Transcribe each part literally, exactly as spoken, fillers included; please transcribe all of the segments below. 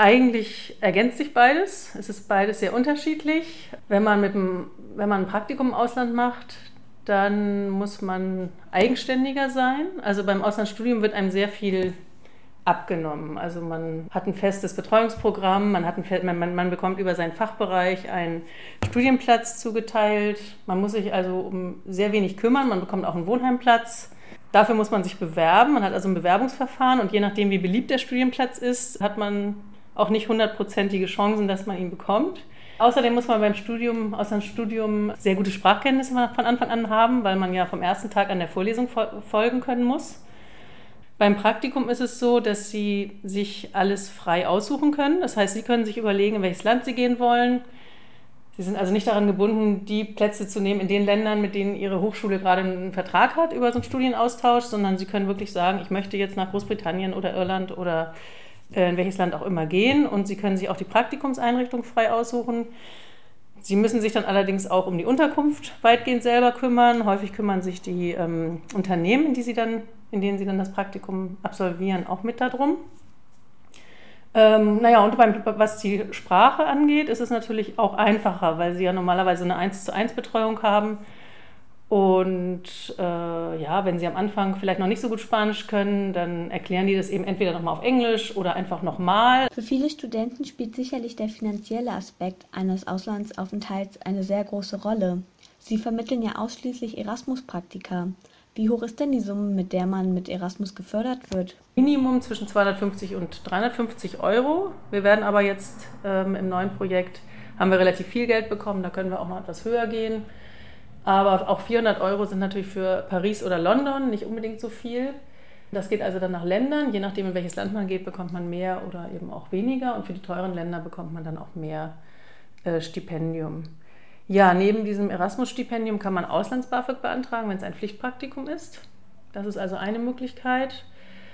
Eigentlich ergänzt sich beides. Es ist beides sehr unterschiedlich. Wenn man, mit dem, wenn man ein Praktikum im Ausland macht, dann muss man eigenständiger sein. Also beim Auslandsstudium wird einem sehr viel abgenommen. Also man hat ein festes Betreuungsprogramm, man, hat ein, man, man bekommt über seinen Fachbereich einen Studienplatz zugeteilt. Man muss sich also um sehr wenig kümmern, man bekommt auch einen Wohnheimplatz. Dafür muss man sich bewerben, man hat also ein Bewerbungsverfahren und je nachdem, wie beliebt der Studienplatz ist, hat man auch nicht hundertprozentige Chancen, dass man ihn bekommt. Außerdem muss man beim Studium, Auslandsstudium sehr gute Sprachkenntnisse von Anfang an haben, weil man ja vom ersten Tag an der Vorlesung folgen können muss. Beim Praktikum ist es so, dass Sie sich alles frei aussuchen können. Das heißt, Sie können sich überlegen, in welches Land Sie gehen wollen. Sie sind also nicht daran gebunden, die Plätze zu nehmen in den Ländern, mit denen Ihre Hochschule gerade einen Vertrag hat über so einen Studienaustausch, sondern Sie können wirklich sagen, ich möchte jetzt nach Großbritannien oder Irland oder in welches Land auch immer gehen. Und Sie können sich auch die Praktikumseinrichtung frei aussuchen. Sie müssen sich dann allerdings auch um die Unterkunft weitgehend selber kümmern. Häufig kümmern sich die ähm, Unternehmen, in, die Sie dann, in denen Sie dann das Praktikum absolvieren, auch mit darum. Ähm, naja, und beim, was die Sprache angeht, ist es natürlich auch einfacher, weil Sie ja normalerweise eine eins zu eins Betreuung haben. Und äh, ja, wenn Sie am Anfang vielleicht noch nicht so gut Spanisch können, dann erklären die das eben entweder nochmal auf Englisch oder einfach nochmal. Für viele Studenten spielt sicherlich der finanzielle Aspekt eines Auslandsaufenthalts eine sehr große Rolle. Sie vermitteln ja ausschließlich Erasmus-Praktika. Wie hoch ist denn die Summe, mit der man mit Erasmus gefördert wird? Minimum zwischen zweihundertfünfzig und dreihundertfünfzig Euro. Wir werden aber jetzt ähm, im neuen Projekt, haben wir relativ viel Geld bekommen, da können wir auch noch etwas höher gehen. Aber auch vierhundert Euro sind natürlich für Paris oder London nicht unbedingt so viel. Das geht also dann nach Ländern. Je nachdem, in welches Land man geht, bekommt man mehr oder eben auch weniger. Und für die teuren Länder bekommt man dann auch mehr äh, Stipendium. Ja, neben diesem Erasmus-Stipendium kann man Auslands-BAföG beantragen, wenn es ein Pflichtpraktikum ist. Das ist also eine Möglichkeit.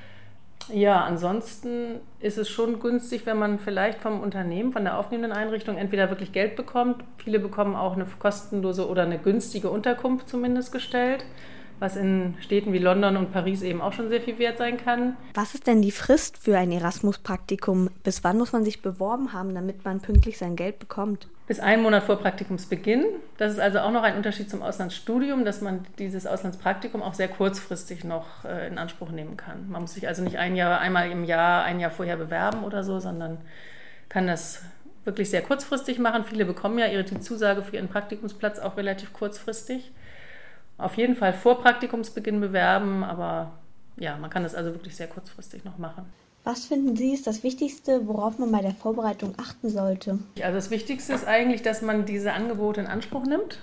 Ja, ansonsten ist es schon günstig, wenn man vielleicht vom Unternehmen, von der aufnehmenden Einrichtung entweder wirklich Geld bekommt. Viele bekommen auch eine kostenlose oder eine günstige Unterkunft zumindest gestellt, was in Städten wie London und Paris eben auch schon sehr viel wert sein kann. Was ist denn die Frist für ein Erasmus-Praktikum? Bis wann muss man sich beworben haben, damit man pünktlich sein Geld bekommt? Bis einen Monat vor Praktikumsbeginn. Das ist also auch noch ein Unterschied zum Auslandsstudium, dass man dieses Auslandspraktikum auch sehr kurzfristig noch äh, in Anspruch nehmen kann. Man muss sich also nicht ein Jahr, einmal im Jahr, ein Jahr vorher bewerben oder so, sondern kann das wirklich sehr kurzfristig machen. Viele bekommen ja ihre die Zusage für ihren Praktikumsplatz auch relativ kurzfristig. Auf jeden Fall vor Praktikumsbeginn bewerben, aber ja, man kann das also wirklich sehr kurzfristig noch machen. Was finden Sie ist das Wichtigste, worauf man bei der Vorbereitung achten sollte? Also das Wichtigste ist eigentlich, dass man diese Angebote in Anspruch nimmt,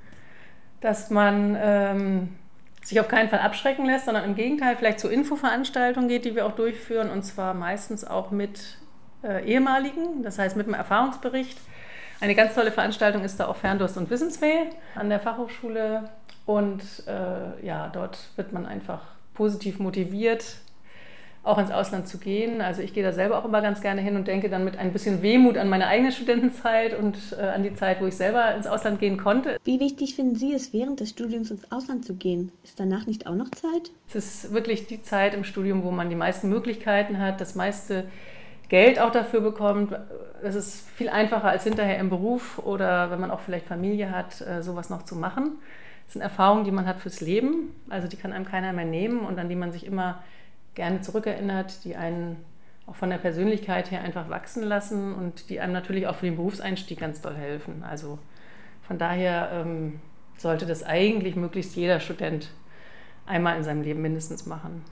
dass man ähm, sich auf keinen Fall abschrecken lässt, sondern im Gegenteil vielleicht zu Infoveranstaltungen geht, die wir auch durchführen, und zwar meistens auch mit äh, Ehemaligen, das heißt mit einem Erfahrungsbericht. Eine ganz tolle Veranstaltung ist da auch Ferndurst und Wissensweh an der Fachhochschule und äh, ja, dort wird man einfach positiv motiviert, auch ins Ausland zu gehen. Also ich gehe da selber auch immer ganz gerne hin und denke dann mit ein bisschen Wehmut an meine eigene Studentenzeit und äh, an die Zeit, wo ich selber ins Ausland gehen konnte. Wie wichtig finden Sie es, während des Studiums ins Ausland zu gehen? Ist danach nicht auch noch Zeit? Es ist wirklich die Zeit im Studium, wo man die meisten Möglichkeiten hat, das meiste Geld auch dafür bekommt. Es ist viel einfacher als hinterher im Beruf oder wenn man auch vielleicht Familie hat, äh, sowas noch zu machen. Das sind Erfahrungen, die man hat fürs Leben, also die kann einem keiner mehr nehmen und an die man sich immer gerne zurückerinnert, die einen auch von der Persönlichkeit her einfach wachsen lassen und die einem natürlich auch für den Berufseinstieg ganz doll helfen. Also von daher ähm, sollte das eigentlich möglichst jeder Student einmal in seinem Leben mindestens machen.